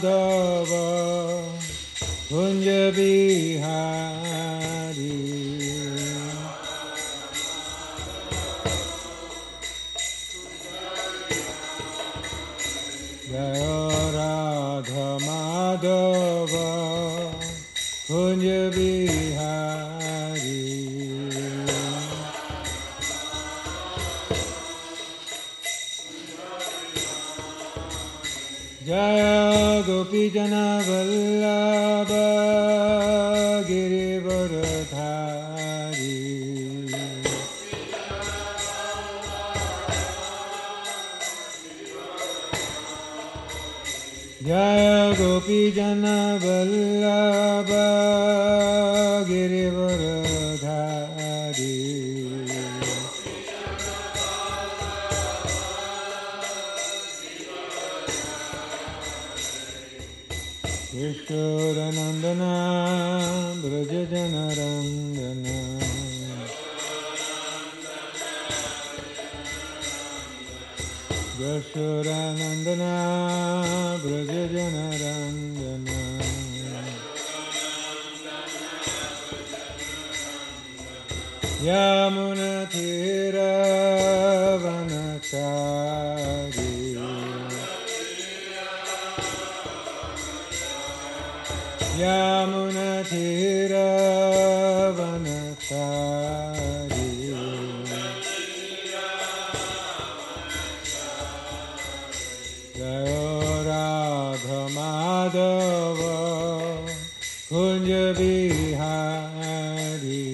Madhava Kunja Bihari Jaya Radha Madhava Kunja Bihari Jaya Gopi Jana Vallabha Girivaradhari Jaya Gopi Jana Vallabha Girivaradhari Yashodanandana Brajajanarandana Yashodanandana Brajajanarandana Yamunatira Vanachari Yamunatira Vanachari Jaya Radha Madhava Kunja Bihari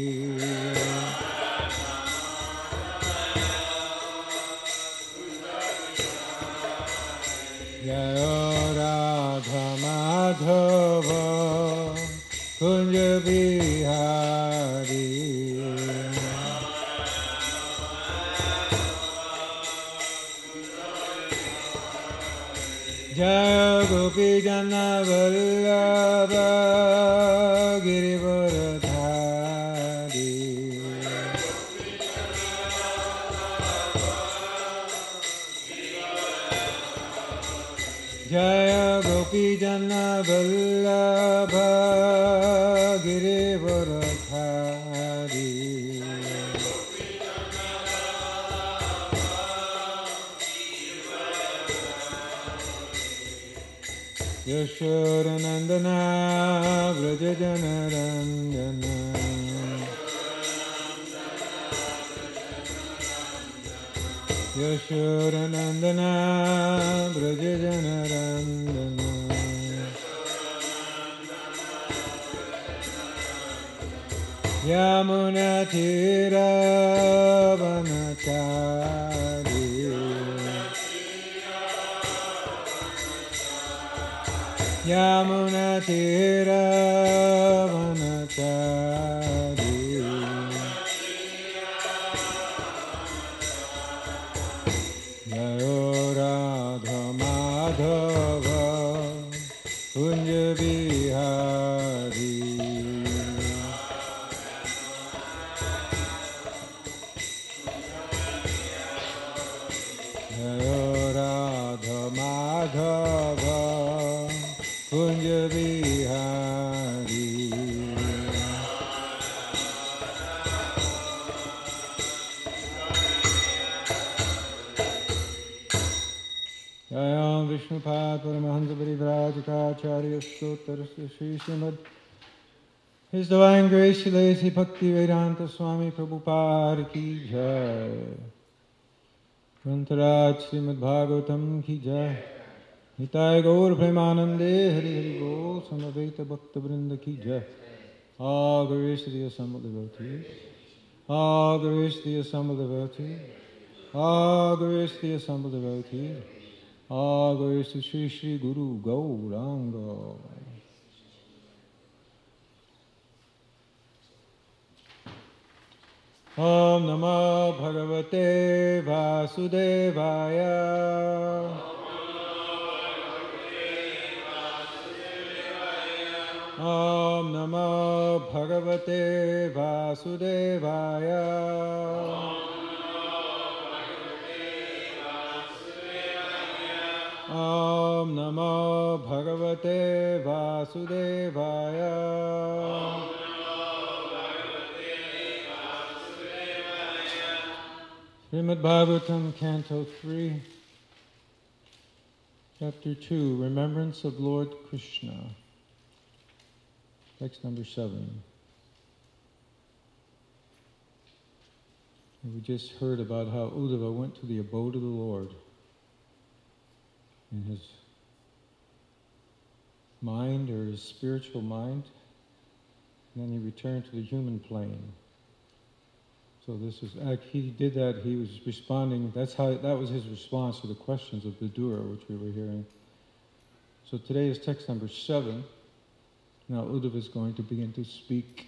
Jaya Radha Madhava Kunja Bihari Jaya Gopi Jana Vallabha Girivaradhari Jaya Gopi Jana Vallabha Girivaradhari Yashodanandana Brajajanarandana Yashodanandana Brajajanarandana Yamunatira Vanachari Yamunatira Vanachari Jaya Radha Madhava Kunja Bihari Jaya Radha Madhava Kunja Bihari Jaya Vishnupad Paramahansa Parivrajakacharya Stotarasya Shri Srimad His Divine Grace Shri Lacey Bhakti Vedanta Swami Prabhupada Ki Jai Grantaraj Srimad Bhagavatam Ki Jai Nitai Gaur Premanande Hari Hari Bol Samaveta Bhakta Vrinda Ki Jai All grace to the assembled devotees All grace to the assembled devotees All grace to the assembled devotees All grace to Sri Sri Guru Gauranga Om Namo Bhagavate Vasudevaya Om Namo Bhagavate Vasudevaya Om Namo Bhagavate Vasudevaya. Srimad Bhagavatam, Canto 3, Chapter 2, Remembrance of Lord Krishna. Text number 7. And we just heard about how Uddhava went to the abode of the Lord in his mind, or his spiritual mind, and then he returned to the human plane. So this is, he did that, he was responding, that was his response to the questions of Vidura, which we were hearing. So today is text number 7. Now Uddhava is going to begin to speak.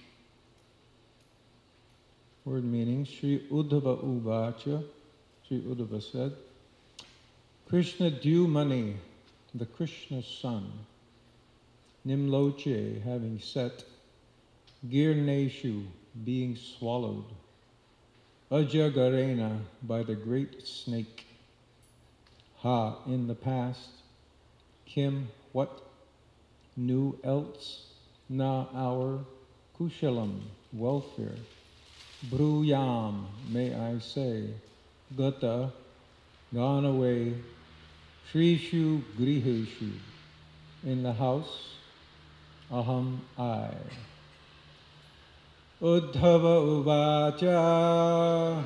Word meaning, Sri Uddhava Uvacha, Sri Uddhava said, Krishna Dyumani, the Krishna son, Nimloche, having set, Girneshu, being swallowed, Ajagarena, by the great snake, Ha, in the past, Kim, what, Nu, else, Na, our, Kushalam, welfare, Bruyam, may I say, Gata, gone away, Shrishu Griheshu, in the house, Aham, I. Uddhava Uvacha,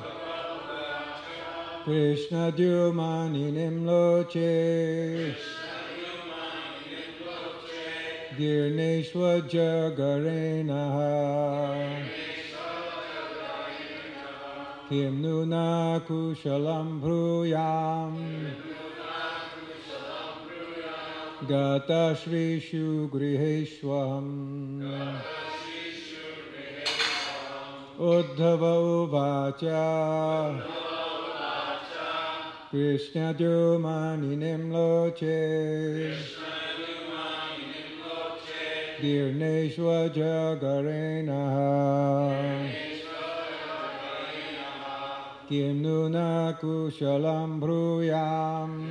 Krishna Dyumani Nimloche, Girneshwa Jagarenaha, Kim Nuna Kushalam Bruyam, Gata Shrishu Griheshwam. Uddhava Uvacha, Krishna Dyumani Nimloche, Girneshwa Jagarenaha, Kim Nuna Kushalam Bruyam,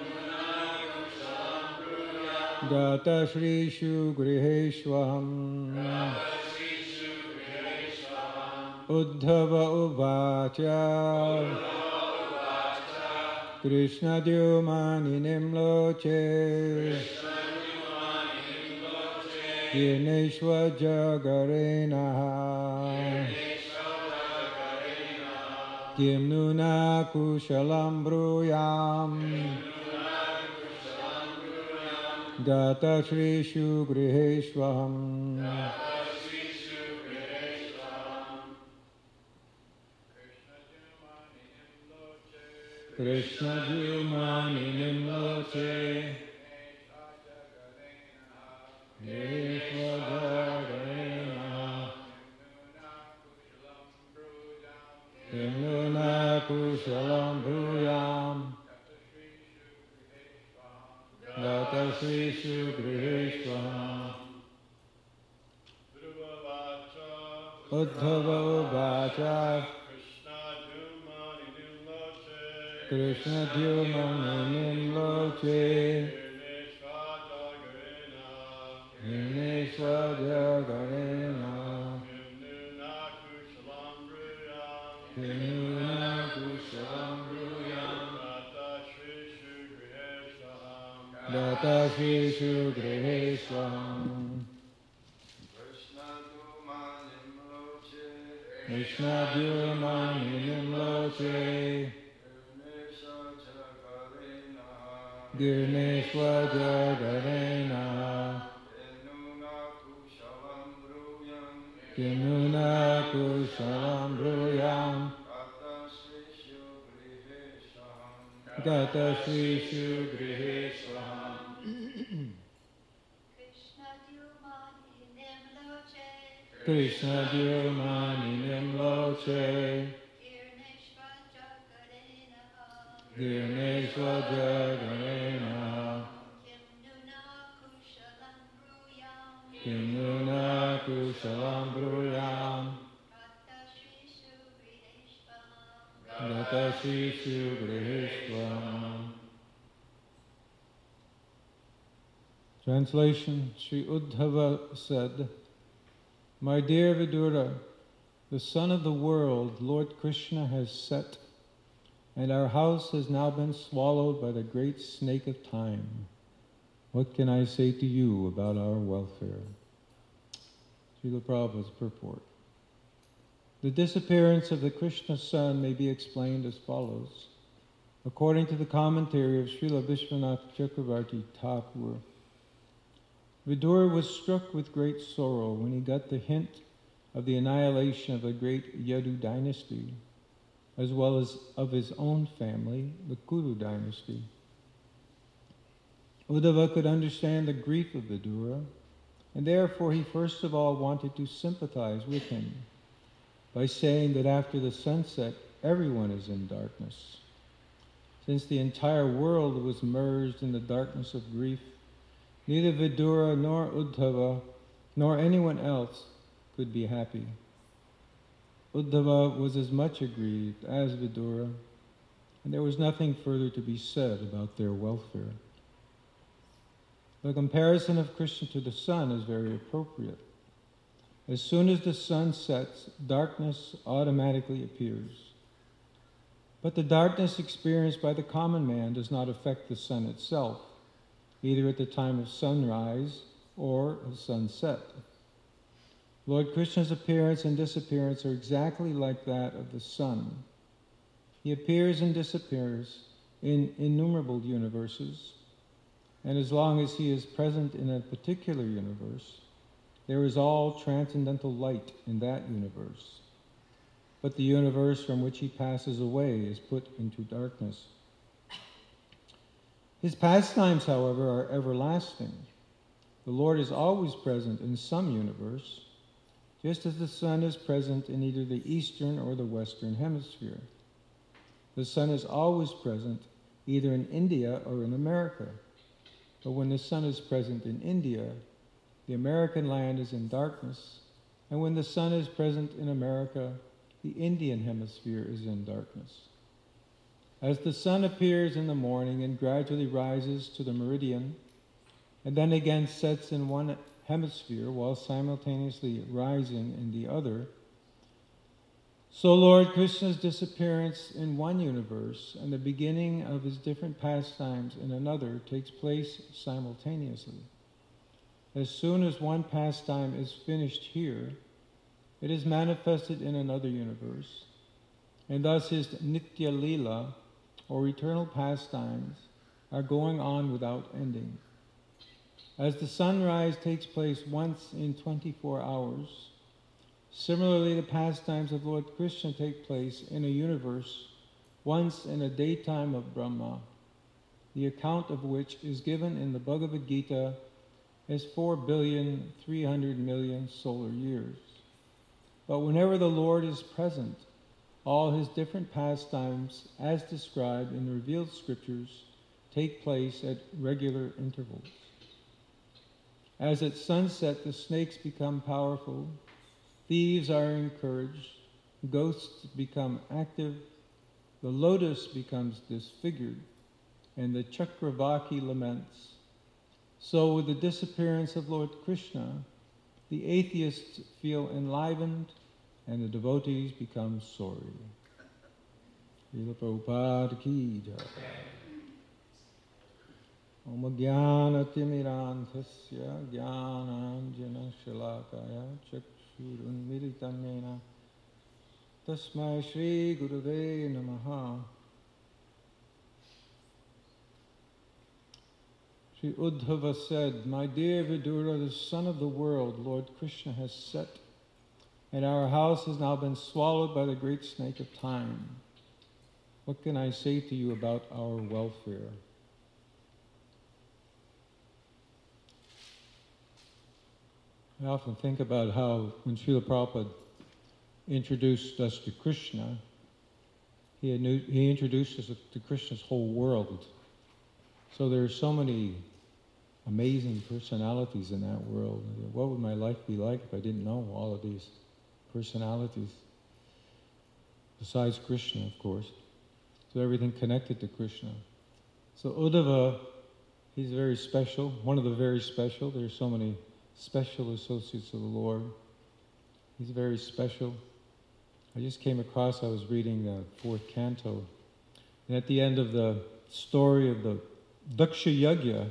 Gata Shrishu Griheshwam. Uddhava Uvacha, Krishna Dyumani Nimloche, Girneshwa Jagarenaha, Kim Nuna Kushalam Bruyam, Gata Shrishu Griheshwam. Krishna Dyumani Nimloche, Girneshwa Jagarenaha, Kim Nuna Kushalam Bruyam, Gata Shrishu Griheshwam. Uddhava Uvacha, Krishna Dyumani Nimloche, Girneshwa Jagarenaha, Kim Nuna Kushalam Bruyam, Gata Shrishu Griheshwam. Krishna Dyumani Nimloche, Girneshwa Jagarenaha, Kim Nuna Kushalam Bruyam, Gata Shrishu Griheshwam. Krishna Dyumani Nimloche, Girneshwa Jagarenaha, Kim Nuna Kushalam Bruyam, Gata Shrishu Griheshwam. Translation, Sri Uddhava said, "My dear Vidura, the sun of the world, Lord Krishna, has set, and our house has now been swallowed by the great snake of time. What can I say to you about our welfare?" Srila Prabhupada's purport. The disappearance of the Krishna sun may be explained as follows. According to the commentary of Srila Vishwanath Chakravarti Thakur, Vidura was struck with great sorrow when he got the hint of the annihilation of the great Yadu dynasty, as well as of his own family, the Kuru dynasty. Uddhava could understand the grief of Vidura, and therefore he first of all wanted to sympathize with him by saying that after the sunset, everyone is in darkness. Since the entire world was merged in the darkness of grief, neither Vidura nor Uddhava nor anyone else could be happy. Uddhava was as much aggrieved as Vidura, and there was nothing further to be said about their welfare. The comparison of Krishna to the sun is very appropriate. As soon as the sun sets, darkness automatically appears. But the darkness experienced by the common man does not affect the sun itself, either at the time of sunrise or of sunset. Lord Krishna's appearance and disappearance are exactly like that of the sun. He appears and disappears in innumerable universes, and as long as he is present in a particular universe, there is all transcendental light in that universe. But the universe from which he passes away is put into darkness. His pastimes, however, are everlasting. The Lord is always present in some universe, just as the sun is present in either the eastern or the western hemisphere. The sun is always present either in India or in America. But when the sun is present in India, the American land is in darkness, and when the sun is present in America, the Indian hemisphere is in darkness. As the sun appears in the morning and gradually rises to the meridian, and then again sets in one hemisphere while simultaneously rising in the other, so Lord Krishna's disappearance in one universe and the beginning of his different pastimes in another takes place simultaneously. As soon as one pastime is finished here, it is manifested in another universe, and thus his Nitya Leela, or eternal pastimes, are going on without ending. As the sunrise takes place once in 24 hours, similarly the pastimes of Lord Krishna take place in a universe once in a daytime of Brahma, the account of which is given in the Bhagavad Gita as 4,300,000,000 solar years. But whenever the Lord is present, all his different pastimes, as described in the revealed scriptures, take place at regular intervals. As at sunset the snakes become powerful, thieves are encouraged, ghosts become active, the lotus becomes disfigured, and the Chakravaki laments. So with the disappearance of Lord Krishna, the atheists feel enlivened and the devotees become sorry. Srila Prabhupada ki jai. Om Jnana-timiranthasya Jnananjana-shalakaya Chakshurunmilitam Yena Tasmai Shri Gurave Namaha. Sri Uddhava said, "My dear Vidura, the sun of the world, Lord Krishna, has set, and our house has now been swallowed by the great snake of time. What can I say to you about our welfare?" I often think about how when Srila Prabhupada introduced us to Krishna, he introduced us to Krishna's whole world. So there are so many amazing personalities in that world. What would my life be like if I didn't know all of these personalities? Besides Krishna, of course. So everything connected to Krishna. So Uddhava, He's very special, one of the very special. There's so many special associates of the Lord. He's very special. I just came across, I was reading the fourth canto, and at the end of the story of the Daksha Yagya,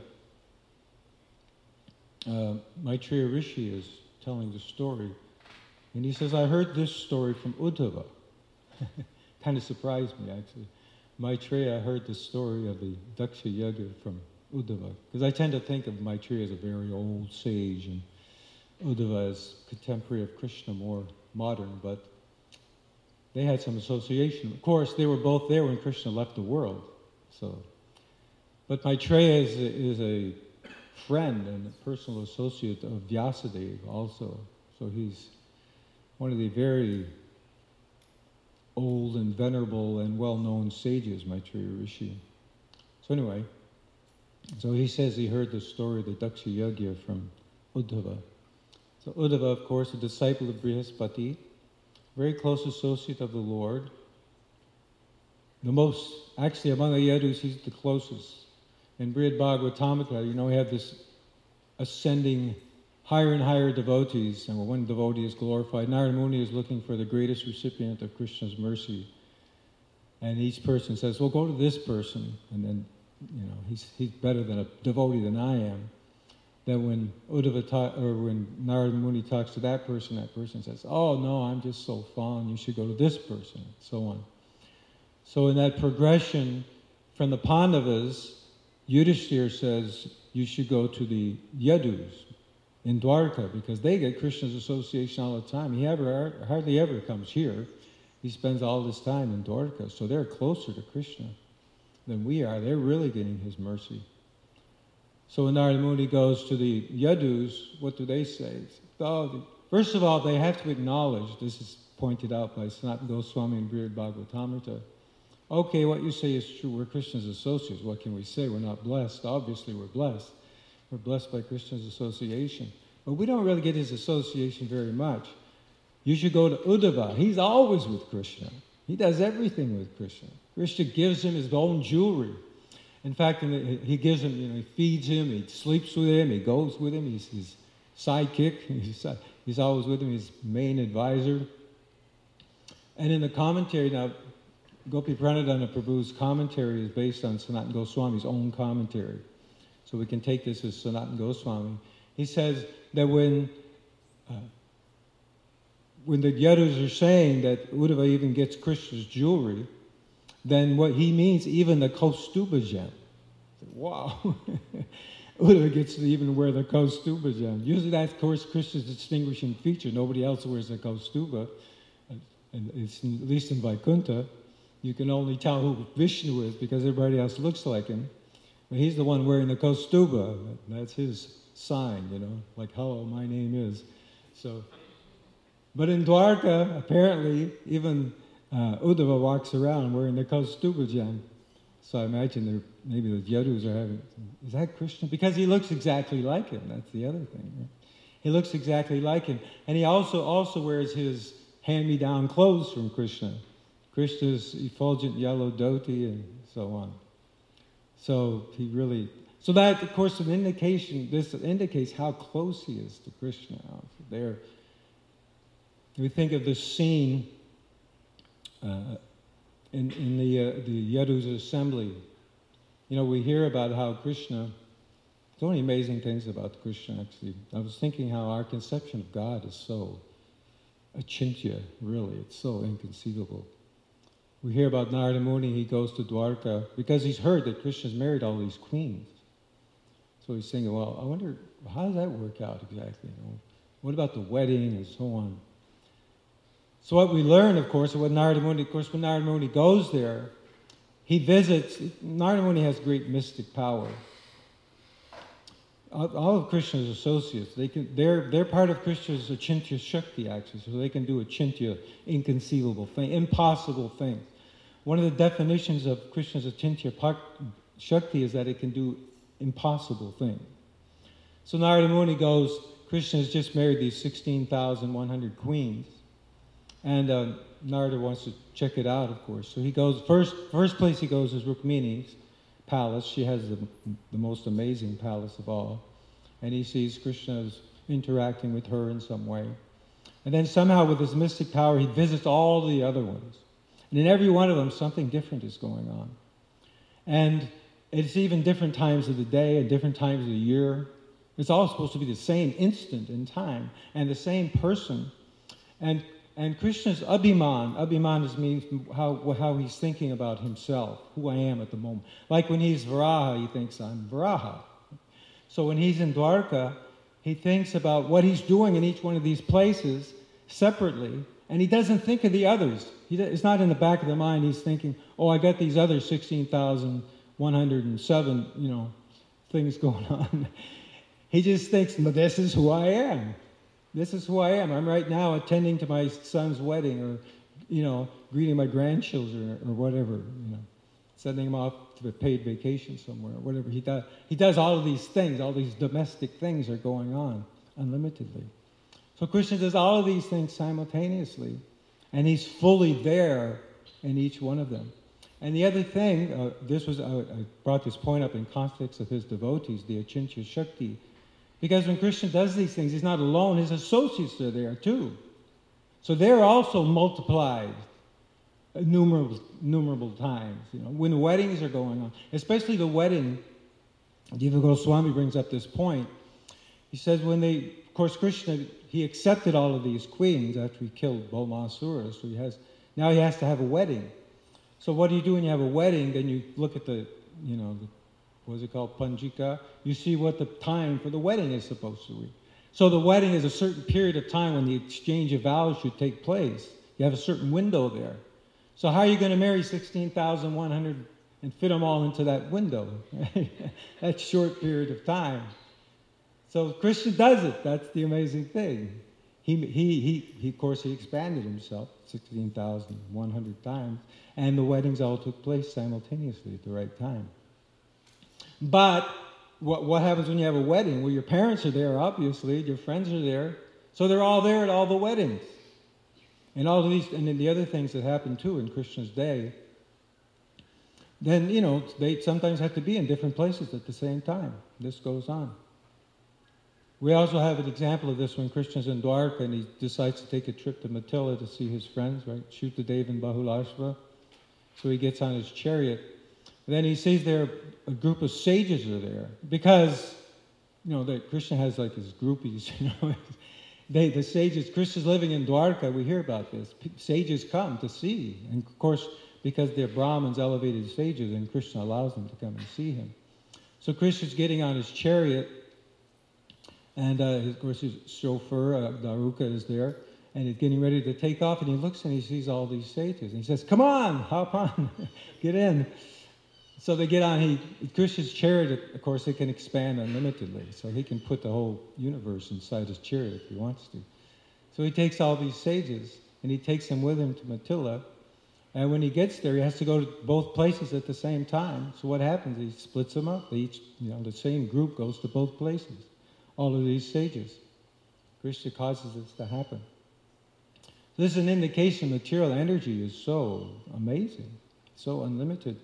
Maitreya Rishi is telling the story, and he says, I heard this story from Uddhava. Kind of surprised me, actually. Maitreya heard the story of the Daksha Yagya from Uddhava, because I tend to think of Maitreya as a very old sage, and Uddhava as contemporary of Krishna, more modern, but they had some association. Of course, they were both there when Krishna left the world. So, but Maitreya is a friend and a personal associate of Vyasadeva also. So he's one of the very old and venerable and well-known sages, Maitreya Rishi. So anyway, so he says he heard the story of the Daksha Yagya from Uddhava. So Uddhava, of course, a disciple of Brihaspati, very close associate of the Lord. The most, actually among the Yadus, he's the closest. In Brihad Bhagavatamrita, we have this ascending higher and higher devotees, and when one devotee is glorified, Narada Muni is looking for the greatest recipient of Krishna's mercy. And each person says, well, go to this person, and then, he's better than a devotee than I am. Then when when Narada Muni talks to that person says, oh no, I'm just so fond, you should go to this person, and so on. So in that progression from the Pandavas, Yudhishthira says, you should go to the Yadus in Dwarka, because they get Krishna's association all the time. He hardly ever comes here. He spends all this time in Dwarka, so they're closer to Krishna than we are. They're really getting his mercy. So when Narada Muni goes to the Yadus, what do they say? First of all, they have to acknowledge, this is pointed out by Sanatana Goswami and Brihad Bhagavatamrita, okay, what you say is true, we're Krishna's associates, what can we say? We're not blessed. Obviously we're blessed. We're blessed by Krishna's association. But we don't really get his association very much. You should go to Uddhava. He's always with Krishna. He does everything with Krishna. Krishna gives him his own jewelry. In fact, he gives him, he feeds him, he sleeps with him, he goes with him, he's his sidekick, he's always with him, his main advisor. And in the commentary, now, Gopi Pranadhana Prabhu's commentary is based on Sanatana Goswami's own commentary. So we can take this as Sanatana Goswami. He says that when the Yadus are saying that Uddhava even gets Krishna's jewelry, then what he means, even the Kaustuba gem. Wow. Uddhava gets to even wear the Kaustuba gem. Usually that's, of course, Krishna's distinguishing feature. Nobody else wears the Kaustuba. And it's, at least in Vaikuntha, you can only tell who Vishnu is because everybody else looks like him. But he's the one wearing the Kaustuba. That's his sign, like, hello, my name is. So, but in Dwarka, apparently, even Uddhava walks around wearing the Kaustuba gem. So I imagine maybe the Yadus are having, is that Krishna? Because he looks exactly like him. That's the other thing. Right? He looks exactly like him. And he also wears his hand-me-down clothes from Krishna. Krishna's effulgent yellow dhoti and so on. So that, of course, this indicates how close he is to Krishna. There, we think of this scene in the Yadus assembly. We hear about how Krishna, so many amazing things about Krishna, actually. I was thinking how our conception of God is so achintya, really. It's so inconceivable. We hear about Narada Muni, he goes to Dwarka because he's heard that Krishna's married all these queens. So he's thinking, well, I wonder, how does that work out exactly? What about the wedding and so on? So what we learn, of course, when Narada Muni goes there, he visits. Narada Muni has great mystic power. All of Krishna's associates, they're part of Krishna's achintya shakti, actually, so they can do achintya, inconceivable thing, impossible things. One of the definitions of Krishna's achintya shakti is that it can do impossible things. So Narada Muni goes, Krishna has just married these 16,100 queens, and Narada wants to check it out, of course. So he goes, first place he goes is Rukmini's, palace. She has the most amazing palace of all. And he sees Krishna's interacting with her in some way. And then somehow with his mystic power, he visits all the other ones. And in every one of them, something different is going on. And it's even different times of the day and different times of the year. It's all supposed to be the same instant in time and the same person. And Krishna's Abhiman. Abhiman means how he's thinking about himself, who I am at the moment. Like when he's Varaha, he thinks, I'm Varaha. So when he's in Dwarka, he thinks about what he's doing in each one of these places separately, and he doesn't think of the others. It's not in the back of the mind. He's thinking, oh, I got these other 16,107, things going on. He just thinks, no, this is who I am. This is who I am. I'm right now attending to my son's wedding, or, greeting my grandchildren, or whatever, sending them off to a paid vacation somewhere, or whatever he does. He does all of these things. All these domestic things are going on unlimitedly. So Krishna does all of these things simultaneously, and he's fully there in each one of them. And the other thing, I brought this point up in context of his devotees, the Achintya Shakti, because when Krishna does these things, he's not alone. His associates are there too. So they're also multiplied innumerable times. When weddings are going on, especially the wedding, Jiva Goswami brings up this point. He says of course, Krishna, he accepted all of these queens after he killed Bhaumasura, so now he has to have a wedding. So what do you do when you have a wedding? Then you look at what is it called, Panjika? You see what the time for the wedding is supposed to be. So the wedding is a certain period of time when the exchange of vows should take place. You have a certain window there. So how are you going to marry 16,100 and fit them all into that window? That short period of time. So Krishna does it. That's the amazing thing. He of course, he expanded himself 16,100 times, and the weddings all took place simultaneously at the right time. But what happens when you have a wedding? Well, your parents are there, obviously. Your friends are there. So they're all there at all the weddings. And all of these, and then the other things that happen too in Krishna's day, then, they sometimes have to be in different places at the same time. This goes on. We also have an example of this when Krishna's in Dwarka and he decides to take a trip to Mathila to see his friends, right? Shuddhadev and Bahulashva. So he gets on his chariot. And then he sees there a group of sages are there. Because, that Krishna has like his groupies, the sages, Krishna's living in Dwarka, we hear about this. Sages come to see. And of course, because they're Brahmins, elevated sages, and Krishna allows them to come and see him. So Krishna's getting on his chariot, and of course his chauffeur, Daruka, is there, and he's getting ready to take off, and he looks and he sees all these sages, and he says, come on, hop on, get in. So they get on. Krishna's chariot, of course, it can expand unlimitedly, so he can put the whole universe inside his chariot if he wants to. So he takes all these sages, and he takes them with him to Mathila, and when he gets there, he has to go to both places at the same time. So what happens? He splits them up. They each, the same group goes to both places. All of these sages. Krishna causes this to happen. This is an indication material energy is so amazing, so unlimited.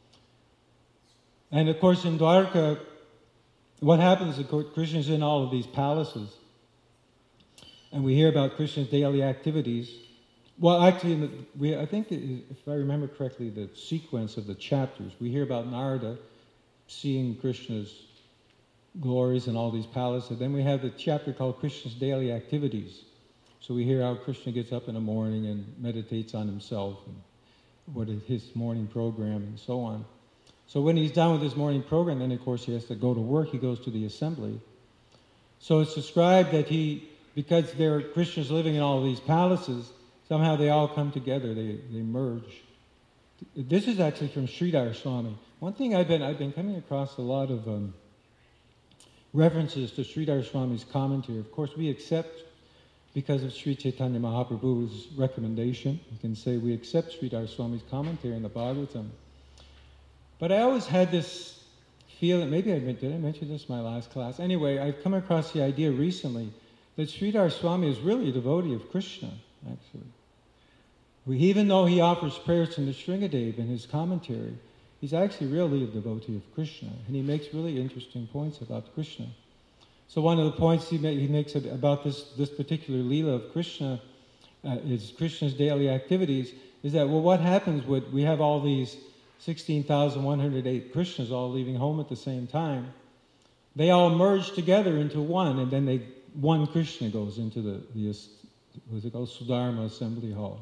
And of course in Dwarka, what happens is Krishna's in all of these palaces. And we hear about Krishna's daily activities. Well, actually, I think, if I remember correctly, the sequence of the chapters, we hear about Narada seeing Krishna's glories in all these palaces. Then we have the chapter called Krishna's daily activities. So we hear how Krishna gets up in the morning and meditates on himself, and what is his morning program, and so on. So when he's done with his morning program, then of course he has to go to work. He goes to the assembly. So it's described that because Krishna's living in all of these palaces, somehow they all come together. They merge. This is actually from Sridhar Swami. One thing I've been coming across a lot of references to Sridhar Swami's commentary. Of course, we accept, because of Sri Chaitanya Mahaprabhu's recommendation, you can say we accept Sridhar Swami's commentary in the Bhagavatam. But I always had this feeling, did I mention this in my last class? Anyway, I've come across the idea recently that Sridhar Swami is really a devotee of Krishna, actually. Even though he offers prayers to Nrsingadev in his commentary, he's actually really a devotee of Krishna, and he makes really interesting points about Krishna. So one of the points he makes about this particular Leela of Krishna, is Krishna's daily activities, is that, well, what happens when we have all these 16,108 Krishnas all leaving home at the same time? They all merge together into one, and then one Krishna goes into the what's it called, Sudharma Assembly Hall.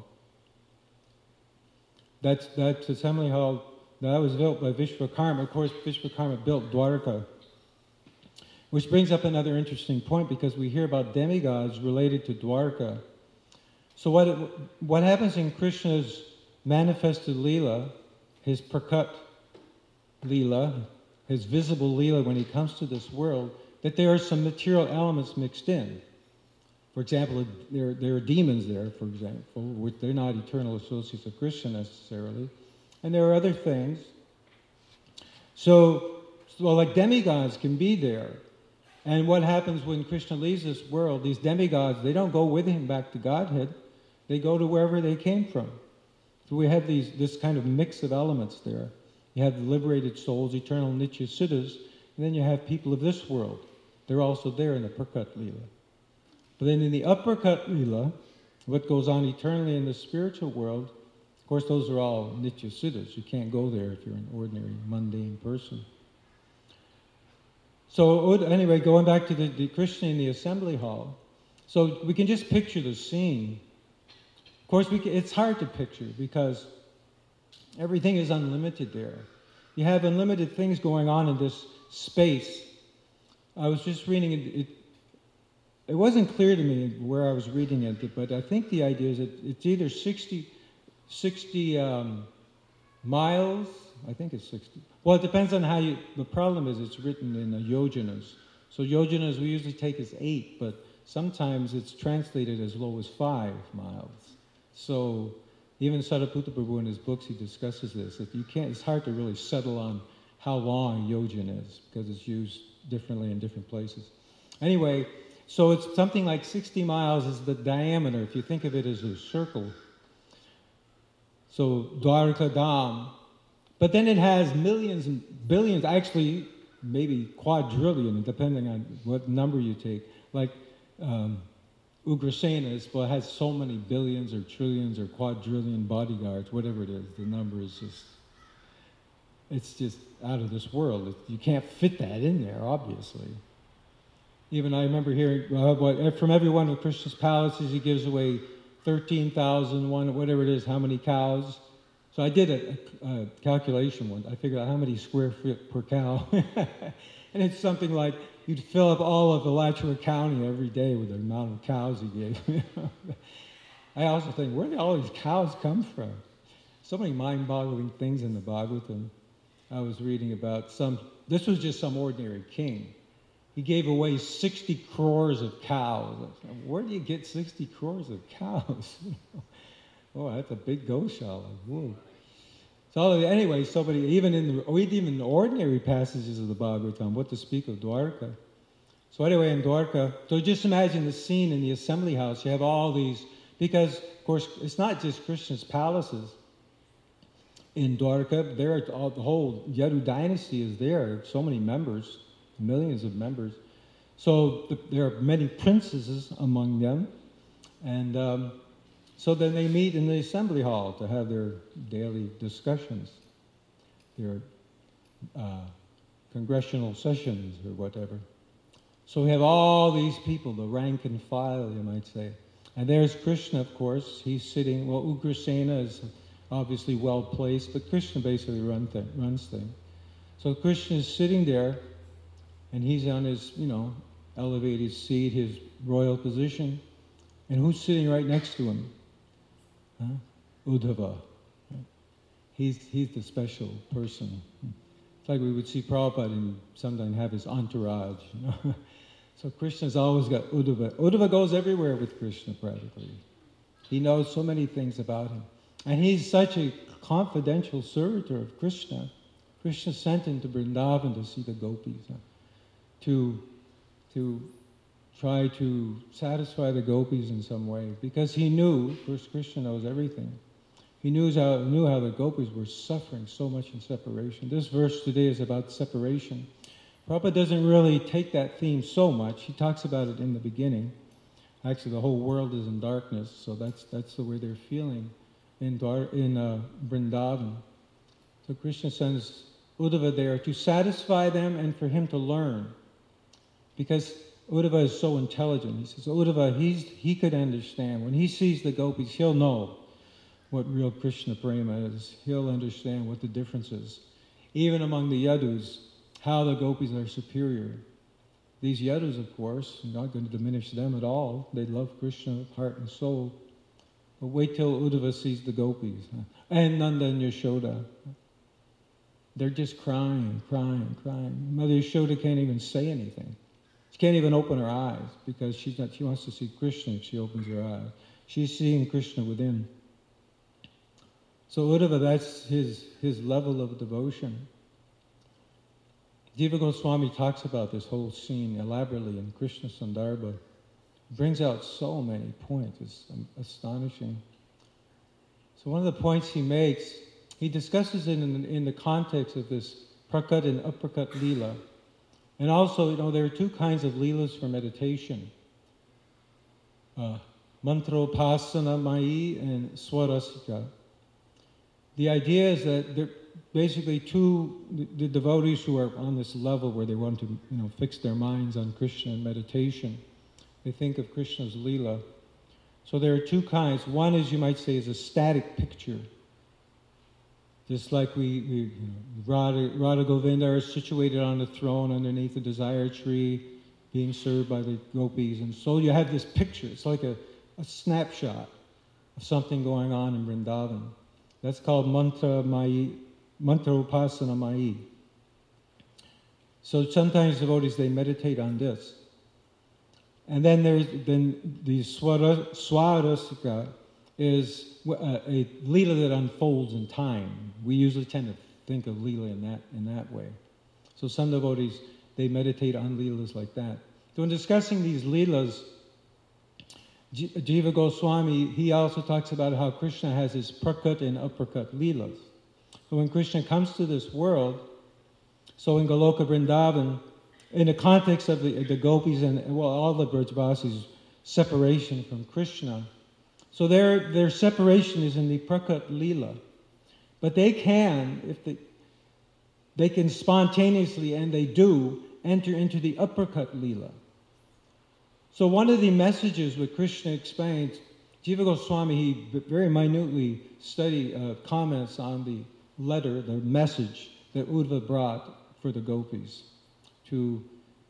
That assembly hall, that was built by Vishwakarma. Of course, Vishwakarma built Dwarka. Which brings up another interesting point, because we hear about demigods related to Dwarka. So what happens in Krishna's manifested Leela, his Prakut Leela, his visible Leela when he comes to this world, that there are some material elements mixed in. For example, there are demons there, for example, which they're not eternal associates of Krishna necessarily. And there are other things. So like demigods can be there. And what happens when Krishna leaves this world, these demigods, they don't go with him back to Godhead. They go to wherever they came from. So we have this kind of mix of elements there. You have the liberated souls, eternal Nitya Siddhas, and then you have people of this world. They're also there in the Prakut Leela. But then in the Uprakut Leela, what goes on eternally in the spiritual world, of course those are all Nitya Siddhas. You can't go there if you're an ordinary, mundane person. So anyway, going back to the Krishna in the assembly hall, so we can just picture the scene. Of course, it's hard to picture because everything is unlimited there. You have unlimited things going on in this space. I was just reading it. It wasn't clear to me where I was reading it, but I think the idea is that it's either 60 miles. I think it's 60. Well, it depends on how the problem is it's written in yojanas. So yojanas we usually take as 8, but sometimes it's translated as low as 5 miles. So even Sariputta Prabhu in his books, he discusses this, that it's hard to really settle on how long yojana is, because it's used differently in different places. Anyway, so it's something like 60 miles is the diameter, if you think of it as a circle. So Dwarka Dham. But then it has millions and billions, actually maybe quadrillion, depending on what number you take. Like Ugrasena has so many billions or trillions or quadrillion bodyguards, whatever it is. The number is it's just out of this world. You can't fit that in there, obviously. Even I remember hearing from every one of Krishna's palaces, he gives away 13,000, whatever it is, how many cows. So I did a calculation once. I figured out how many square feet per cow. And it's something like you'd fill up all of Alachua County every day with the amount of cows he gave. I also think, where did all these cows come from? So many mind-boggling things in the Bhagavatam. I was reading about this was just some ordinary king. He gave away 60 crores of cows. Where do you get 60 crores of cows? Oh, that's a big goshala. Whoa. So anyway, even in the ordinary passages of the Bhagavatam, what to speak of Dwarka. So anyway, in Dwarka, so just imagine the scene in the assembly house. You have all these, because of course it's not just Krishna's palaces. In Dwarka, the whole Yadu dynasty is there. So many members, millions of members. So there are many princesses among them, and so then they meet in the assembly hall to have their daily discussions, their congressional sessions or whatever. So we have all these people, the rank and file, you might say. And there's Krishna, of course. He's sitting, well, Ugrasena is obviously well placed, but Krishna basically runs things. So Krishna is sitting there, and he's on his, elevated seat, his royal position. And who's sitting right next to him? Uddhava. He's the special person. It's like we would see Prabhupada and sometimes have his entourage. So Krishna's always got Uddhava. Uddhava goes everywhere with Krishna practically. He knows so many things about him. And he's such a confidential servitor of Krishna. Krishna sent him to Vrindavan to see the gopis, to try to satisfy the gopis in some way, because he knew, of course Krishna knows everything, He knew how the gopis were suffering so much in separation. This verse today is about separation. Prabhupada doesn't really take that theme so much. He talks about it in the beginning. Actually, the whole world is in darkness, so that's the way they're feeling in Vrindavan. So Krishna sends Uddhava there to satisfy them and for him to learn. Because Uddhava is so intelligent. He says, Uddhava, he could understand. When he sees the gopis, he'll know what real Krishna prema is. He'll understand what the difference is. Even among the yadus, how the gopis are superior. These yadus, of course, are not going to diminish them at all. They love Krishna, heart and soul. But wait till Uddhava sees the gopis. And Nanda and Yashoda. They're just crying. Mother Yashoda can't even say anything. She can't even open her eyes because she wants to see Krishna if she opens her eyes. She's seeing Krishna within. So Uddhava, that's his level of devotion. Jiva Goswami talks about this whole scene elaborately in Krishna Sandarbha. Brings out so many points. It's astonishing. So one of the points he makes, he discusses it in the context of this prakat and aprakat lila. And also, there are two kinds of leelas for meditation. Mantropasana Mayi and Swarasika. The idea is that there are basically the devotees who are on this level where they want to fix their minds on Krishna and meditation. They think of Krishna's Leela. So there are two kinds. One is, you might say, is a static picture. Just like Radha Govinda are situated on the throne underneath the desire tree, being served by the gopis. And so you have this picture. It's like a snapshot of something going on in Vrindavan. That's called Mantra Upasana Mayi. So sometimes devotees, they meditate on this. And then the Swarasika is a Leela that unfolds in time. We usually tend to think of Leela in that way. So some devotees, they meditate on Leelas like that. So in discussing these Leelas, Jiva Goswami, he also talks about how Krishna has his prakat and aprakat Leelas. So when Krishna comes to this world, so in Goloka Vrindavan, in the context of the gopis and all the Brajavasis' separation from Krishna, so their separation is in the prakat Leela. But they can, they can spontaneously, and they do, enter into the aprakat Leela. So one of the messages what Krishna explains, Jiva Goswami, he very minutely comments on the letter, the message that Uddhava brought for the gopis to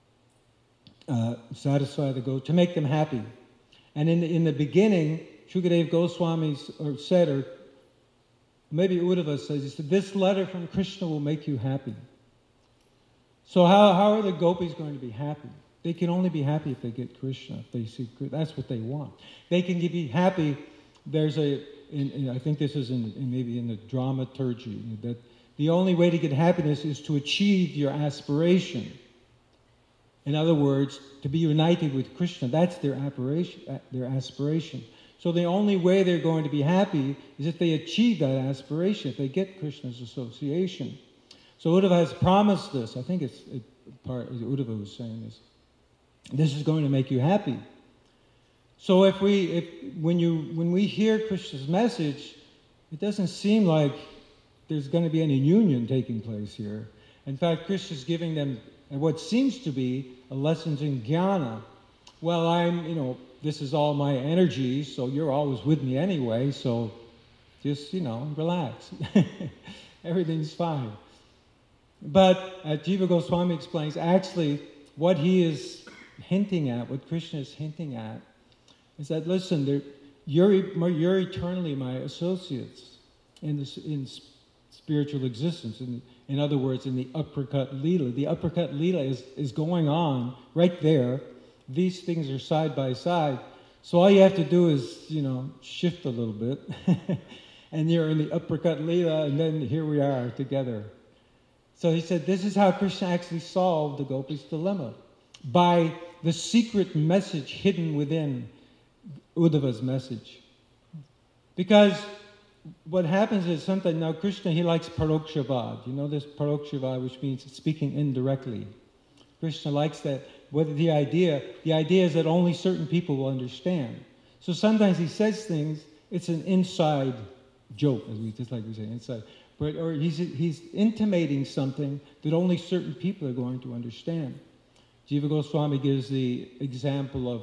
satisfy the gopis, to make them happy. And in the beginning, Shukadeva Goswami said, or maybe Uddhava says, he said, this letter from Krishna will make you happy. So how are the gopis going to be happy? They can only be happy if they get Krishna, if they see Krishna. That's what they want. They can be happy. There's I think this is maybe in the dramaturgy, that the only way to get happiness is to achieve your aspiration. In other words, to be united with Krishna, that's their aspiration. So the only way they're going to be happy is if they achieve that aspiration, if they get Krishna's association. So Uddhava has promised this. I think it's Uddhava was saying this. This is going to make you happy. So when we hear Krishna's message, it doesn't seem like there's going to be any union taking place here. In fact, Krishna's giving them what seems to be a lessons in jnana. Well, this is all my energy, so you're always with me anyway, so just, relax. Everything's fine. But Jiva Goswami explains, actually, what he is hinting at, what Krishna is hinting at, is that, listen, you're eternally my associates in spiritual existence. In other words, in the aprakat Leela. The aprakat Leela is going on right there. These things are side by side. So all you have to do is, shift a little bit. And you're in the aprakat Leela, and then here we are together. So he said, this is how Krishna actually solved the gopis' dilemma. By the secret message hidden within Uddhava's message. Because what happens is sometimes, now Krishna, he likes parokshavad. You know this parokshavad, which means speaking indirectly. Krishna likes that. What the idea is that only certain people will understand. So sometimes he says things, it's an inside joke, just like we say, inside. Or he's intimating something that only certain people are going to understand. Jiva Goswami gives the example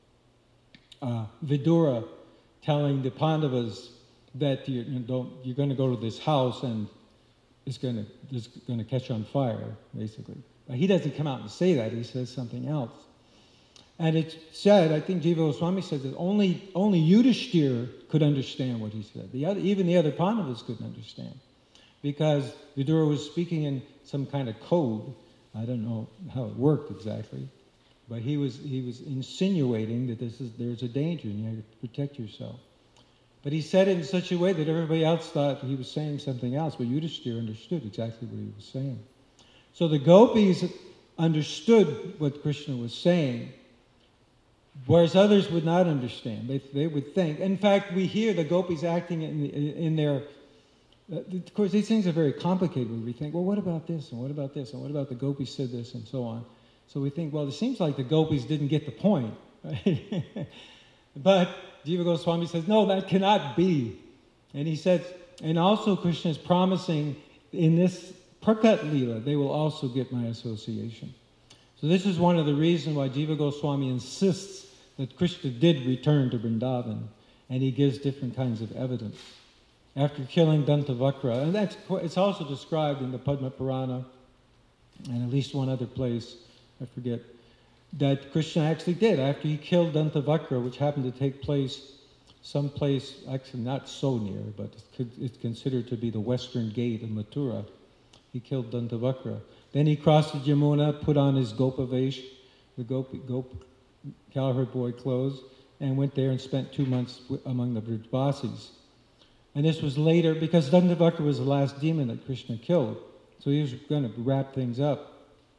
of Vidura telling the Pandavas that you're going to go to this house and it's going to catch on fire, basically. But he doesn't come out and say that. He says something else. And it's said, I think Jiva Goswami says that only Yudhishthira could understand what he said. Even the other Pandavas couldn't understand. Because Vidura was speaking in some kind of code. I don't know how it worked exactly. But he was insinuating that there's a danger and you have to protect yourself. But he said it in such a way that everybody else thought he was saying something else, but Yudhishthira understood exactly what he was saying. So the gopis understood what Krishna was saying, whereas others would not understand. They would think. In fact, we hear the gopis acting in their... of course, these things are very complicated. We think, well, what about this, and what about this, and what about the gopis said this, and so on. So we think, well, it seems like the gopis didn't get the point. Right? But Jiva Goswami says, no, that cannot be. And he says, and also Krishna is promising in this Prakat Leela, they will also get my association. So this is one of the reasons why Jiva Goswami insists that Krishna did return to Vrindavan, and he gives different kinds of evidence. After killing Dantavakra, and it's also described in the Padma Purana, and at least one other place, I forget, that Krishna actually did. After he killed Dantavakra, which happened to take place someplace, actually not so near, but it's considered to be the western gate of Mathura, he killed Dantavakra. Then he crossed the Yamuna, put on his Gopavesh, the cowherd boy clothes, and went there and spent 2 months among the Brajbasis. And this was later, because Dantavakra was the last demon that Krishna killed. So he was going to wrap things up.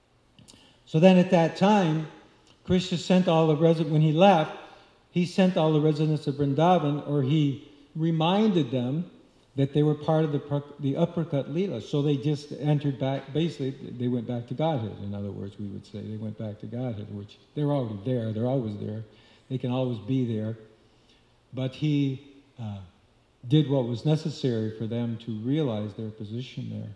So then at that time, Krishna sent all the residents, when he left, he sent all the residents of Vrindavan, or he reminded them that they were part of the Aprakat Leela. So they just entered back, basically, they went back to Godhead, in other words, we would say. They went back to Godhead, which they're already there, they're always there. They can always be there. But he did what was necessary for them to realize their position there.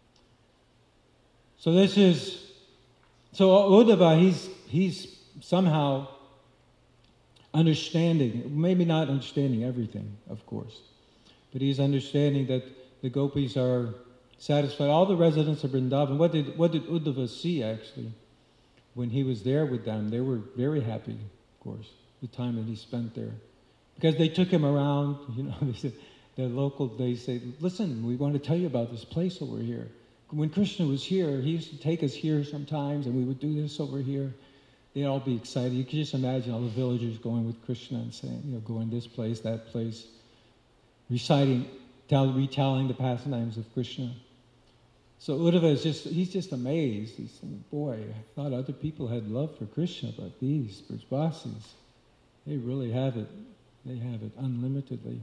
So Uddhava, he's somehow understanding, maybe not understanding everything, of course, but he's understanding that the gopis are satisfied. All the residents of Vrindavan, what did Uddhava see actually when he was there with them? They were very happy, of course, the time that he spent there. Because they took him around, they said, they say, listen, we want to tell you about this place over here. When Krishna was here, he used to take us here sometimes, and we would do this over here. They'd all be excited. You could just imagine all the villagers going with Krishna and saying, going this place, that place, retelling the pastimes of Krishna. So Uddhava he's just amazed. He's saying, boy, I thought other people had love for Krishna, but these Brajbasis, they really have it. They have it unlimitedly.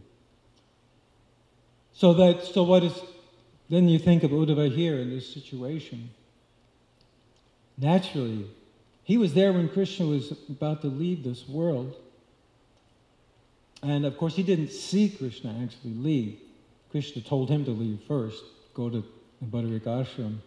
Then you think of Uddhava here in this situation. Naturally, he was there when Krishna was about to leave this world. And of course, he didn't see Krishna actually leave. Krishna told him to leave first, go to Badarik Ashram.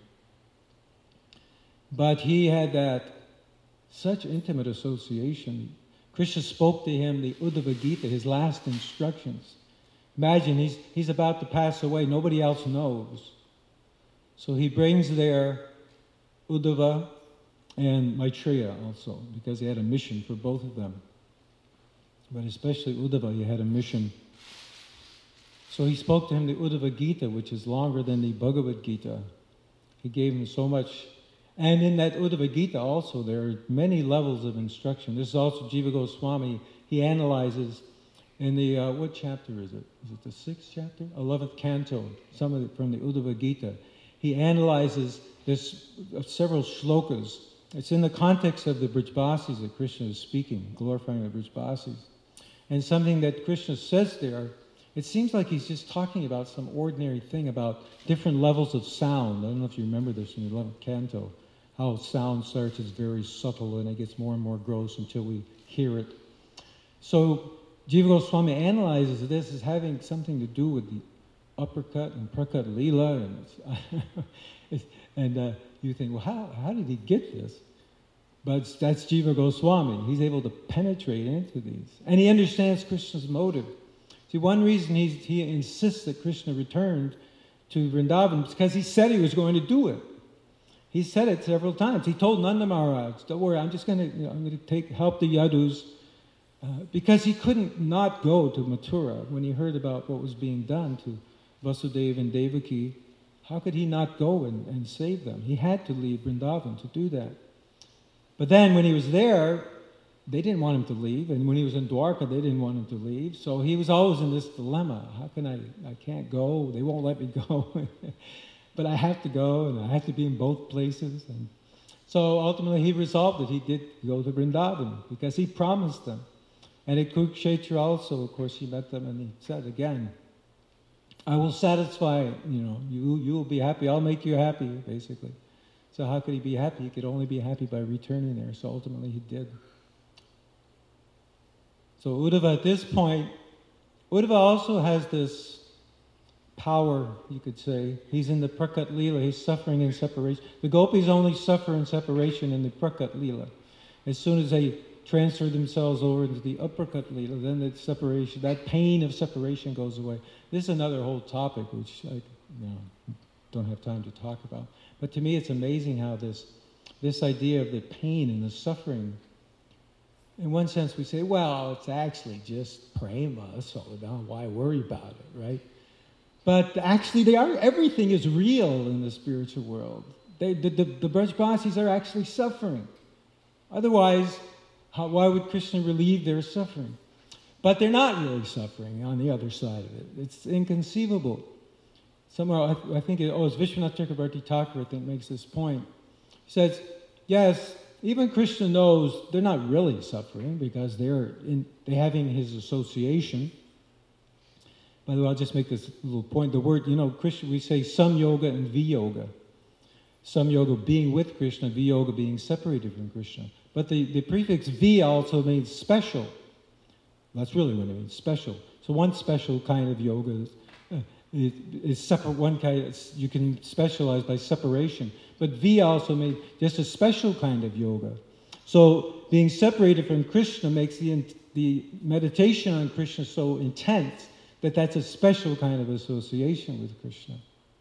But he had such intimate association. Krishna spoke to him the Uddhava Gita, his last instructions. Imagine, he's about to pass away. Nobody else knows. So he brings there Uddhava and Maitreya also, because he had a mission for both of them. But especially Uddhava, he had a mission. So he spoke to him the Uddhava Gita, which is longer than the Bhagavad Gita. He gave him so much. And in that Uddhava Gita also, there are many levels of instruction. This is also Jiva Goswami. He analyzes in the, what chapter is it? Is it the 6th chapter? 11th canto, some of it from the Uddhava Gita. He analyzes this several shlokas. It's in the context of the Brajbasis that Krishna is speaking, glorifying the Brajbasis. And something that Krishna says there, it seems like he's just talking about some ordinary thing about different levels of sound. I don't know if you remember this in the 11th canto, how sound starts as very subtle and it gets more and more gross until we hear it. So Jiva Goswami analyzes this as having something to do with the uppercut and prakat lila, and you think, well, how did he get this? But that's Jiva Goswami. He's able to penetrate into these, and he understands Krishna's motive. See, one reason he insists that Krishna returned to Vrindavan is because he said he was going to do it. He said it several times. He told Nanda Maharaj, "Don't worry, I'm going to help the Yadus," because he couldn't not go to Mathura when he heard about what was being done to Vasudeva and Devaki. How could he not go and save them? He had to leave Vrindavan to do that. But then when he was there, they didn't want him to leave, and when he was in Dwarka, they didn't want him to leave. So he was always in this dilemma. How can I can't go, they won't let me go. But I have to go, and I have to be in both places. And so ultimately he resolved that he did go to Vrindavan, because he promised them. And at Kurukshetra also, of course, he met them, and he said again, I will satisfy, you will be happy, I'll make you happy, basically. So how could he be happy? He could only be happy by returning there. So ultimately he did. So Uddhava at this point, Uddhava also has this power, you could say. He's in the Prakat Leela, he's suffering in separation. The gopis only suffer in separation in the Prakat Leela. As soon as they transfer themselves over into the Uppercut Leela, then the separation, that pain of separation goes away. This is another whole topic which I don't have time to talk about. But to me it's amazing how this idea of the pain and the suffering, in one sense we say, well, it's actually just prema, so why worry about it, right? But actually everything is real in the spiritual world. The Brajbasis are actually suffering. Otherwise, why would Krishna relieve their suffering? But they're not really suffering on the other side of it. It's inconceivable. Somewhere, I think it's Vishwanath Chakrabarti Thakur, I think, makes this point. He says, yes, even Krishna knows they're not really suffering because they're having his association. By the way, I'll just make this little point. The word, Krishna, we say samyoga and viyoga. Samyoga being with Krishna, viyoga being separated from Krishna. But the prefix vi also means special. That's really what it means, special. So one special kind of yoga is separate. One kind you can specialize by separation. But vi also means just a special kind of yoga. So being separated from Krishna makes the meditation on Krishna so intense that that's a special kind of association with Krishna.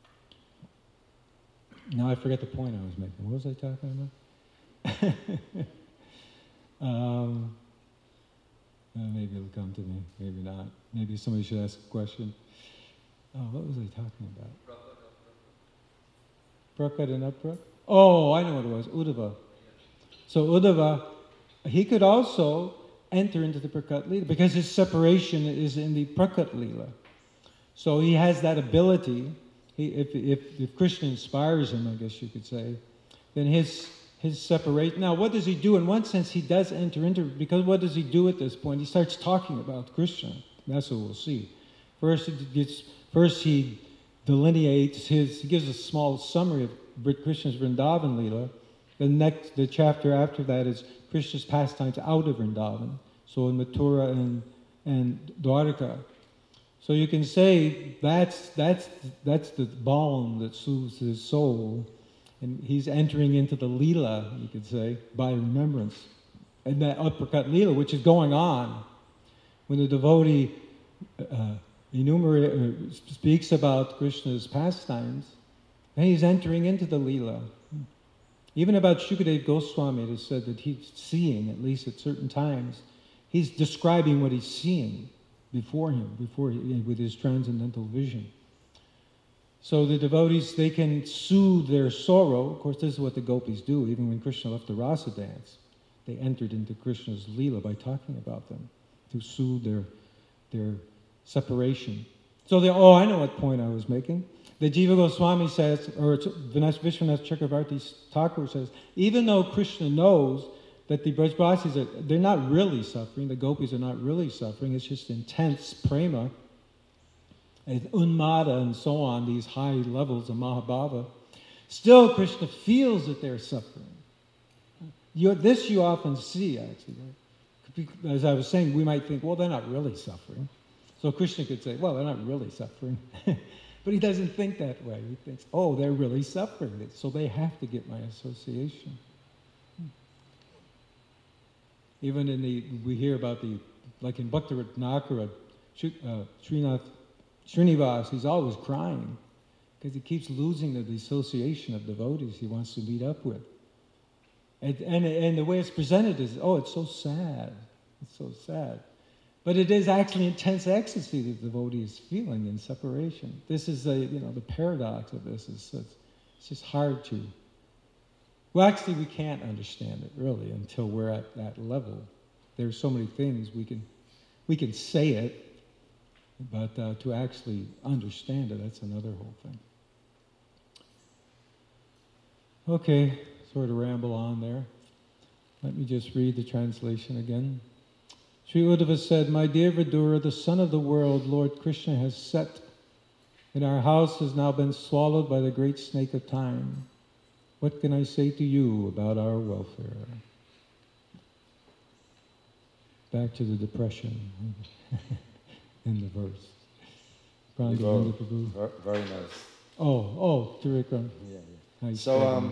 Now I forget the point I was making. What was I talking about? Maybe it'll come to me, maybe not. Maybe somebody should ask a question. Oh, what was I talking about? Prakat and Uprak? Oh, I know what it was, Uddhava. So Uddhava, he could also enter into the Prakat Leela because his separation is in the Prakat Leela. So he has that ability. If Krishna inspires him, I guess you could say, then his separation. Now, what does he do? In one sense, he does enter into, because what does he do at this point? He starts talking about Krishna. That's what we'll see. First he delineates he gives a small summary of Krishna's Vrindavan Leela. The chapter after that is Krishna's pastimes out of Vrindavan. So in Mathura and Dwarka. So you can say that's the balm that soothes his soul. And he's entering into the Leela, you could say, by remembrance. And that Uppercut Leela, which is going on. When the devotee speaks about Krishna's pastimes, then he's entering into the Leela. Even about Shukadeva Goswami, it is said that he's seeing, at least at certain times, he's describing what he's seeing before him, with his transcendental vision. So the devotees, they can soothe their sorrow. Of course, this is what the gopis do. Even when Krishna left the rasa dance, they entered into Krishna's Leela by talking about them to soothe their separation. So I know what point I was making. The Jiva Goswami says, or Vishwanath Chakrabarti Thakur says, even though Krishna knows that the Brajbasis they're not really suffering, the gopis are not really suffering, it's just intense prema, and Unmada and so on, these high levels of Mahabhava, still Krishna feels that they're suffering. This you often see, actually. As I was saying, we might think, well, they're not really suffering. So Krishna could say, well, they're not really suffering. But he doesn't think that way. He thinks, oh, they're really suffering, so they have to get my association. Even we hear about like in Bhakti-Ratnakara, Srinivas, he's always crying because he keeps losing the association of devotees he wants to meet up with. And the way it's presented is, oh, it's so sad. It's so sad. But it is actually intense ecstasy that the devotee is feeling in separation. This is the paradox of this. It's just hard to. Well, actually, we can't understand it really until we're at that level. There's so many things we can say it, but to actually understand it, that's another whole thing. Okay, sort of ramble on there. Let me just read the translation again. Sri Uddhava said, "My dear Vidura, the sun of the world, Lord Krishna, has set, and our house has now been swallowed by the great snake of time. What can I say to you about our welfare?" Back to the depression in the verse. Very nice. Oh, Tirikram. Yeah. So,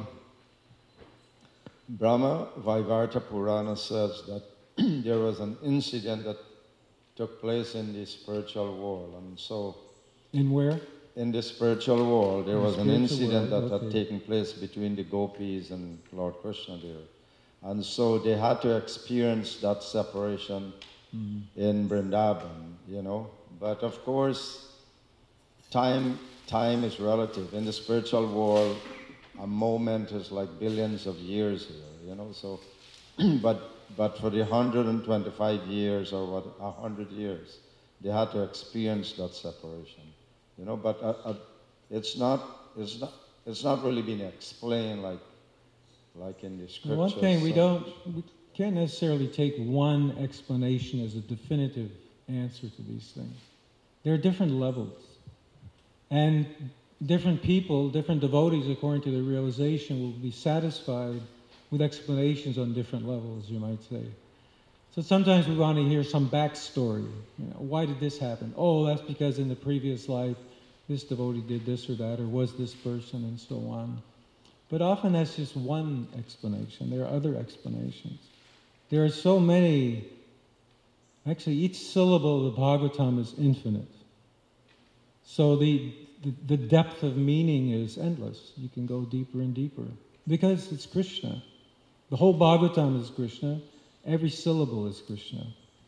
Brahma Vaivarta Purana says that there was an incident that took place in the spiritual world, and so... In where? In the spiritual world, there was an incident that had taken place between the gopis and Lord Krishna there. And so they had to experience that separation in Vrindavan, But of course, time is relative. In the spiritual world, a moment is like billions of years here, So, but for the 125 years or 100 years, they had to experience that separation. But it's not really been explained like in the scriptures. One thing we can't necessarily take one explanation as a definitive answer to these things. There are different levels, and different people, different devotees, according to their realization, will be satisfied with explanations on different levels, you might say. So sometimes we want to hear some backstory. Why did this happen? Oh, that's because in the previous life, this devotee did this or that, or was this person, and so on. But often that's just one explanation. There are other explanations. There are so many. Actually, each syllable of the Bhagavatam is infinite. So the depth of meaning is endless. You can go deeper and deeper. Because it's Krishna. The whole Bhagavatam is Krishna. Every syllable is Krishna.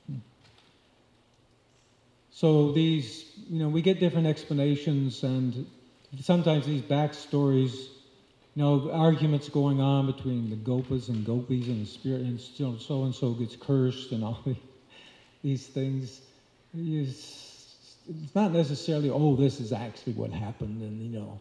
So these, we get different explanations, and sometimes these backstories, arguments going on between the gopas and gopis and the spirit, and so-and-so gets cursed and all these things. It's not necessarily, this is actually what happened, and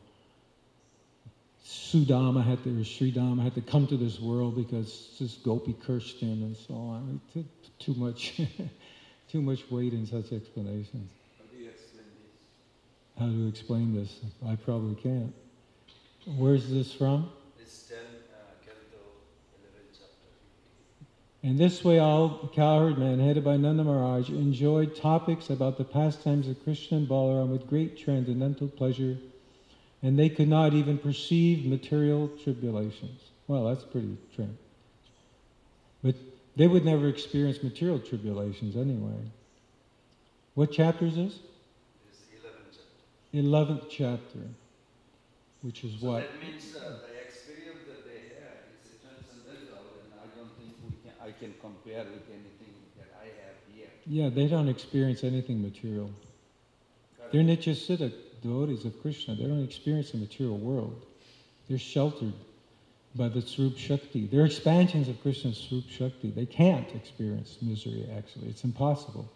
Sridhama had to come to this world because this gopi cursed him and so on. Too much weight in such explanations. How do you explain this? How to explain this? I probably can't. Where's this from? It's 10, Canto 11, chapter 50. In this way, all cowherd men, headed by Nanda Maharaj, enjoyed topics about the pastimes of Krishna and Balaram with great transcendental pleasure, and they could not even perceive material tribulations. Well, that's pretty true. But they would never experience material tribulations anyway. What chapter is this? It's the 11th chapter. 11th chapter, which is what? That means the experience that they had is transcendental, and I don't think I can compare with anything that I have here. Yeah, they don't experience anything material. They're Nityasiddha devotees of Krishna. They don't experience the material world. They're sheltered by the Swarup Shakti. They're expansions of Krishna's Swarup Shakti. They can't experience misery, actually. It's impossible.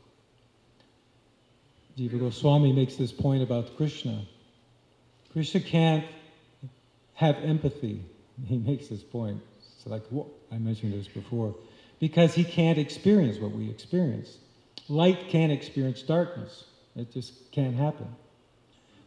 Jiva Goswami makes this point about Krishna. Krishna can't have empathy. He makes this point. It's like, I mentioned this before. Because he can't experience what we experience. Light can't experience darkness. It just can't happen.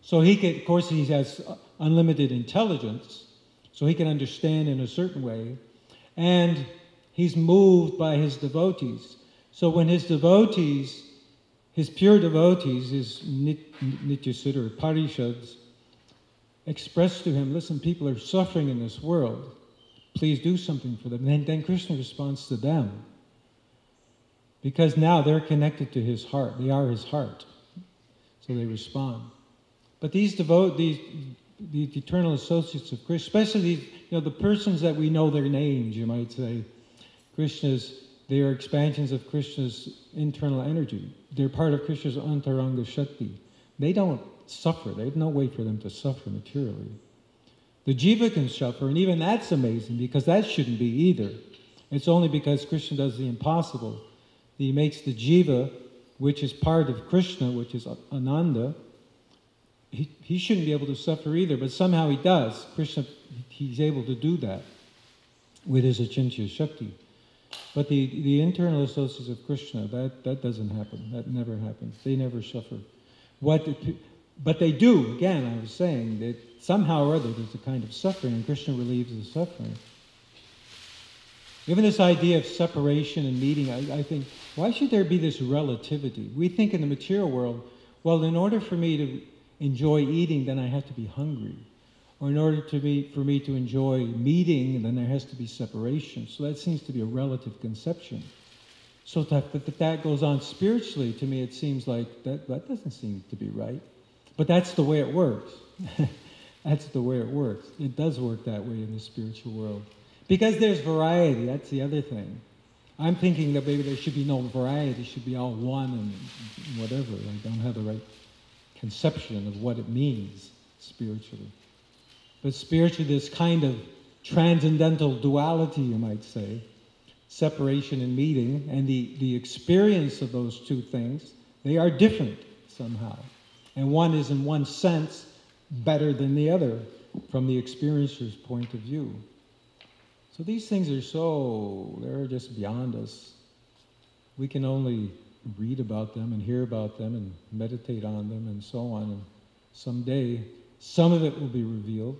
So he could, of course, he has unlimited intelligence, so he can understand in a certain way. And he's moved by his devotees. So when his devotees, his pure devotees, his Nityasiddha or Parishads, express to him, listen, people are suffering in this world. Please do something for them. And then Krishna responds to them. Because now they're connected to his heart. They are his heart. So they respond. But these the eternal associates of Krishna, especially these, the persons that we know their names, you might say, they are expansions of Krishna's internal energy. They're part of Krishna's Antaranga Shakti. They don't suffer. There's no way for them to suffer materially. The jiva can suffer, and even that's amazing, because that shouldn't be either. It's only because Krishna does the impossible. He makes the jiva, which is part of Krishna, which is Ananda, he shouldn't be able to suffer either, but somehow he does. Krishna, he's able to do that with his Achintya Shakti. But the internal associates of Krishna, that doesn't happen. That never happens. They never suffer. But they do, again, I was saying, that somehow or other there's a kind of suffering, and Krishna relieves the suffering. Even this idea of separation and meeting, I think, why should there be this relativity? We think in the material world, well, in order for me to enjoy eating, then I have to be hungry. Or in order for me to enjoy meeting, then there has to be separation. So that seems to be a relative conception. So that goes on spiritually, to me it seems like that doesn't seem to be right. But that's the way it works. That's the way it works. It does work that way in the spiritual world. Because there's variety, that's the other thing. I'm thinking that maybe there should be no variety, it should be all one and whatever. I don't have the right conception of what it means spiritually. But spiritually, this kind of transcendental duality, you might say, separation and meeting, and the experience of those two things, they are different somehow. And one is, in one sense, better than the other from the experiencer's point of view. So these things they're just beyond us. We can only read about them and hear about them and meditate on them and so on. And someday, some of it will be revealed.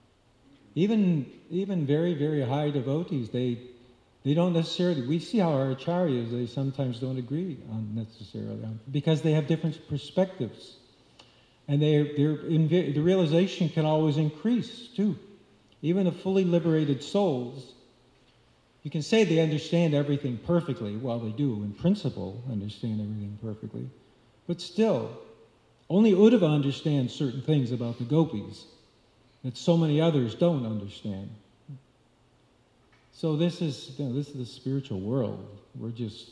Even very, very high devotees, they don't necessarily, we see how our acharyas, they sometimes don't agree on because they have different perspectives. And the realization can always increase, too. Even the fully liberated souls, you can say they understand everything perfectly. Well, they do, in principle, understand everything perfectly. But still, only Uddhava understands certain things about the gopis that so many others don't understand. So this is the spiritual world. We're just,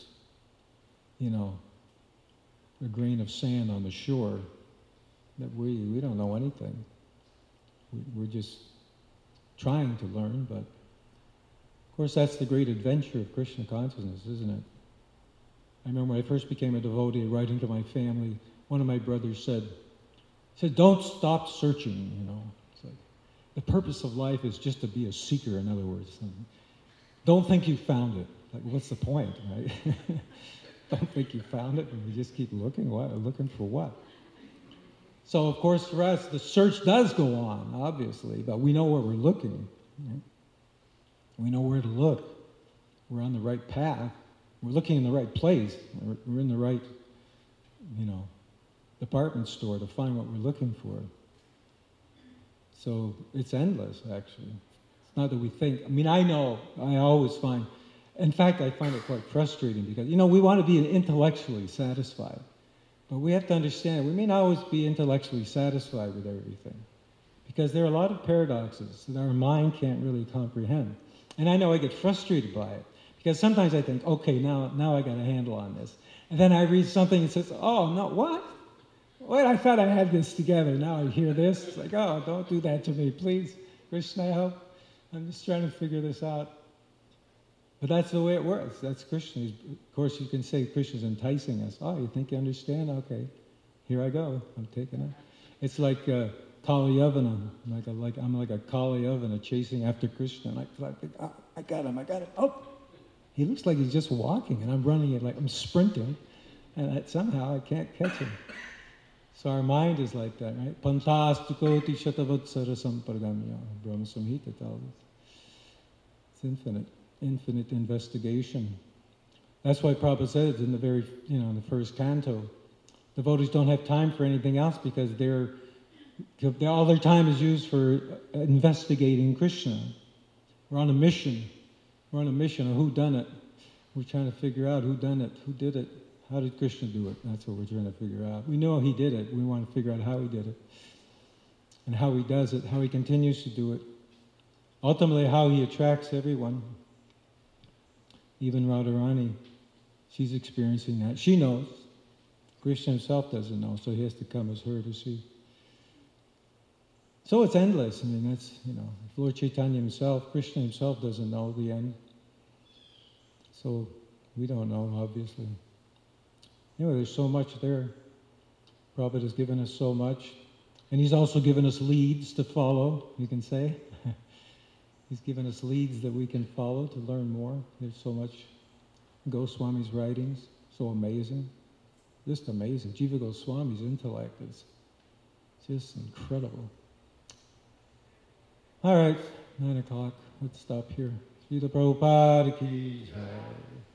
a grain of sand on the shore. That we don't know anything. We're just trying to learn, but of course that's the great adventure of Krishna consciousness, isn't it? I remember when I first became a devotee, writing to my family, one of my brothers said, don't stop searching, It's like, the purpose of life is just to be a seeker, in other words. And don't think you found it. Like, what's the point, right? Don't think you found it, and we just keep looking. What? Looking for what? So, of course, for us, the search does go on, obviously, but we know where we're looking. Right? We know where to look. We're on the right path. We're looking in the right place. We're in the right, department store to find what we're looking for. So it's endless, actually. It's not that we think. I know, I always find, in fact, I find it quite frustrating because, we want to be intellectually satisfied. But we have to understand, we may not always be intellectually satisfied with everything. Because there are a lot of paradoxes that our mind can't really comprehend. And I know I get frustrated by it. Because sometimes I think, okay, now I got a handle on this. And then I read something and says, oh, no, what? Wait, I thought I had this together. Now I hear this. It's like, oh, don't do that to me, please. Krishna, help. I'm just trying to figure this out. But that's the way it works. That's Krishna. Of course, you can say Krishna's enticing us. Oh, you think you understand? Okay, here I go. I'm taking it. It's like Kalyavana. I'm like a Kalyavana chasing after Krishna. And I think, oh, I got him. Oh, he looks like he's just walking, and I'm running it like I'm sprinting, and somehow I can't catch him. So our mind is like that, right? Pantastukoti shatavatsara sampargamya. Brahma Samhita tells us. It's infinite investigation. That's why Prabhupada says in the very, in the first canto, devotees don't have time for anything else because all their time is used for investigating Krishna. We're on a mission. We're on a mission of who done it. We're trying to figure out who done it, who did it. How did Krishna do it? That's what we're trying to figure out. We know he did it. We want to figure out how he did it. And how he does it, how he continues to do it. Ultimately, how he attracts everyone. Even Radharani, she's experiencing that. She knows. Krishna himself doesn't know, so he has to come as her to see. So it's endless. I mean, that's, if Lord Chaitanya himself, Krishna himself doesn't know the end. So we don't know, obviously. Anyway, there's so much there. Prabhupada has given us so much. And he's also given us leads to follow, you can say. He's given us leads that we can follow to learn more. There's so much. Goswami's writings, so amazing. Just amazing. Jiva Goswami's intellect is just incredible. All right, 9 o'clock. Let's stop here. Srila Prabhupada ki jai.